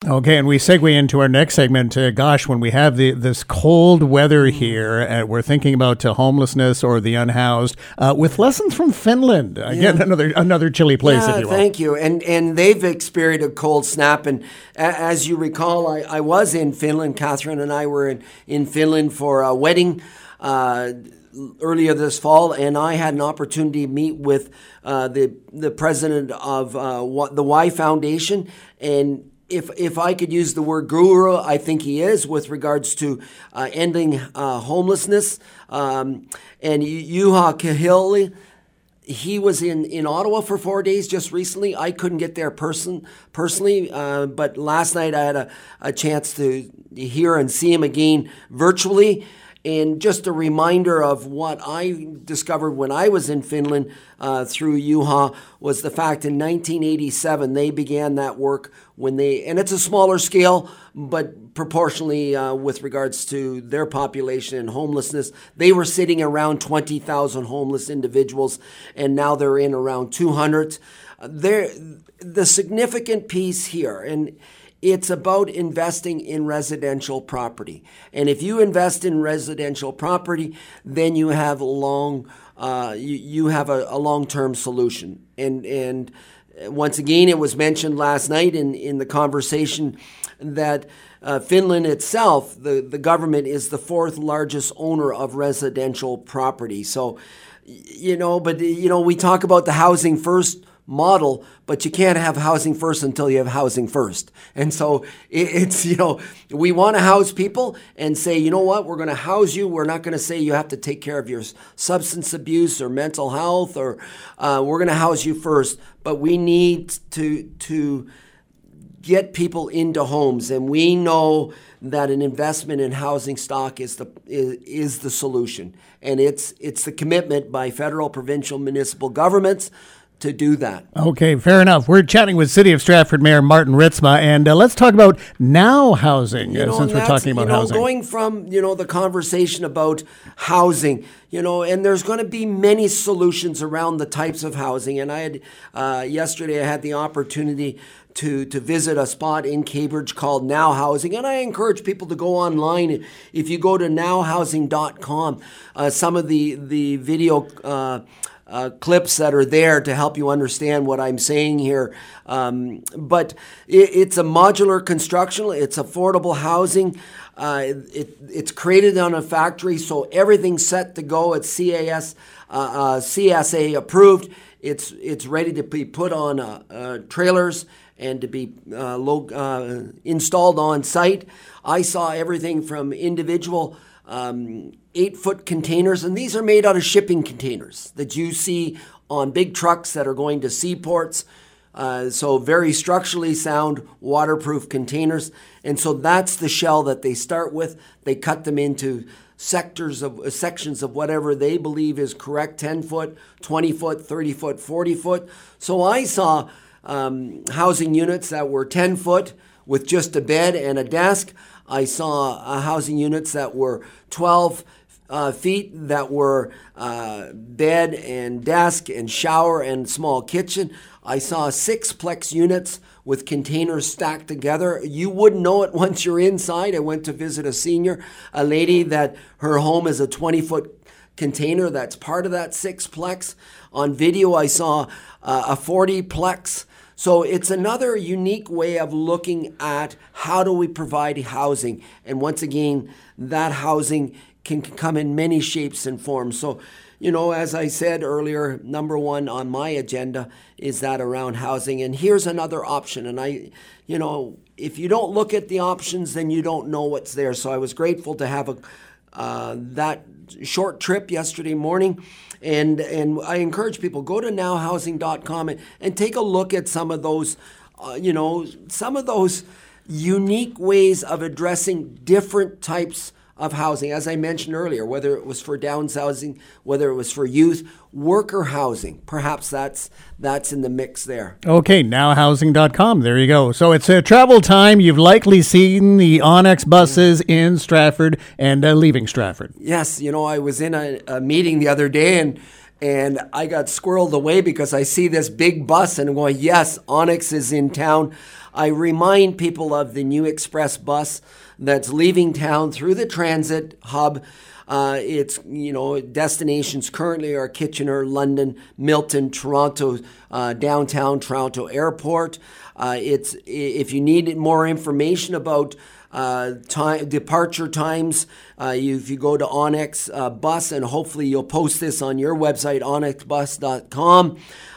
Okay, and we segue into our next segment. Gosh, when we have this cold weather here, we're thinking about homelessness or the unhoused, with lessons from Finland. Again, another chilly place, if you will. Thank you. And they've experienced a cold snap. And as you recall, I was in Finland. Catherine and I were in Finland for a wedding earlier this fall, and I had an opportunity to meet with the president of the Y Foundation. And if I could use the word guru, I think he is, with regards to ending homelessness. And Juha Kahili, he was in Ottawa for 4 days just recently. I couldn't get there personally, but last night I had a chance to hear and see him again virtually. And just a reminder of what I discovered when I was in Finland through Juha was the fact in 1987 they began that work and it's a smaller scale, but proportionally with regards to their population and homelessness, they were sitting around 20,000 homeless individuals, and now they're in around 200. The significant piece here, and it's about investing in residential property. And if you invest in residential property, then you have a long-term solution. And once again, it was mentioned last night in the conversation that Finland itself, the government, is the fourth largest owner of residential property. So, we talk about the housing first model, but you can't have housing first until you have housing first. And so it's, we want to house people and say, you know what, we're going to house you. We're not going to say you have to take care of your substance abuse or mental health, or we're going to house you first. But we need to get people into homes, and we know that an investment in housing stock is the solution. And it's the commitment by federal, provincial, municipal governments to do that. Okay, fair enough. We're chatting with City of Stratford Mayor Martin Ritzma, and let's talk about Now Housing, since we're talking about housing. Going from, the conversation about housing, and there's going to be many solutions around the types of housing. And I had, yesterday I had the opportunity to visit a spot in Cambridge called Now Housing, and I encourage people to go online. If you go to nowhousing.com, some of the video clips that are there to help you understand what I'm saying here. But it's a modular construction. It's affordable housing. It's created on a factory, so everything's set to go. It's CSA approved. It's ready to be put on trailers and to be installed on site. I saw everything from individual 8-foot containers, and these are made out of shipping containers that you see on big trucks that are going to seaports. So very structurally sound, waterproof containers. And so that's the shell that they start with. They cut them into sections of whatever they believe is correct, 10 foot, 20 foot, 30 foot, 40 foot. So I saw housing units that were 10 foot with just a bed and a desk. I saw housing units that were 12 feet that were bed and desk and shower and small kitchen. I saw 6-plex units with containers stacked together. You wouldn't know it once you're inside. I went to visit a lady that her home is a 20-foot container that's part of that 6-plex. On video, I saw a 40-plex. So it's another unique way of looking at how do we provide housing. And once again, that housing can come in many shapes and forms. So, as I said earlier, number one on my agenda is that around housing. And here's another option. And if you don't look at the options, then you don't know what's there. So I was grateful to have that short trip yesterday morning. And I encourage people, go to nowhousing.com and take a look at some of those, some of those unique ways of addressing different types of housing. As I mentioned earlier, whether it was for downsizing, whether it was for youth, worker housing, perhaps that's in the mix there. Okay, nowhousing.com. There you go. So it's travel time. You've likely seen the Onyx buses in Stratford and leaving Stratford. Yes, I was in a meeting the other day, And I got squirreled away because I see this big bus and I'm going, yes, Onyx is in town. I remind people of the New Express bus that's leaving town through the transit hub. It's, destinations currently are Kitchener, London, Milton, Toronto, downtown Toronto Airport. If you need more information about departure times, if you go to Onyx Bus, and hopefully you'll post this on your website, onyxbus.com.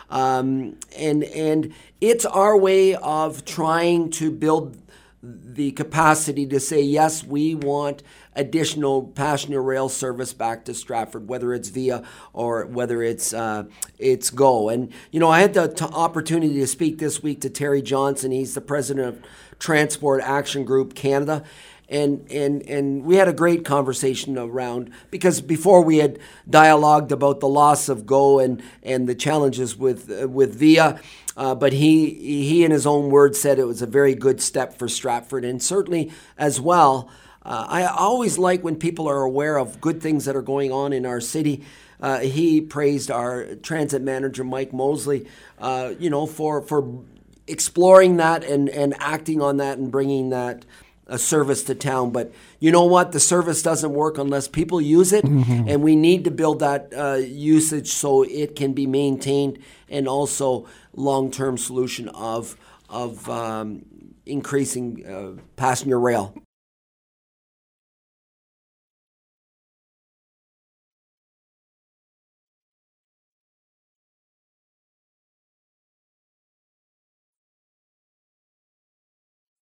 And it's our way of trying to build the capacity to say, yes, we want additional passenger rail service back to Stratford, whether it's VIA or whether it's GO. And, I had the opportunity to speak this week to Terry Johnson. He's the president of Transport Action Group Canada. And we had a great conversation around, because before we had dialogued about the loss of GO and the challenges with VIA, but he in his own words said it was a very good step for Stratford, and certainly as well. I always like when people are aware of good things that are going on in our city. He praised our transit manager, Mike Mosley, for exploring that and acting on that and bringing that a service to town. But you know what? The service doesn't work unless people use it, and we need to build that usage so it can be maintained, and also long-term solution of increasing passenger rail.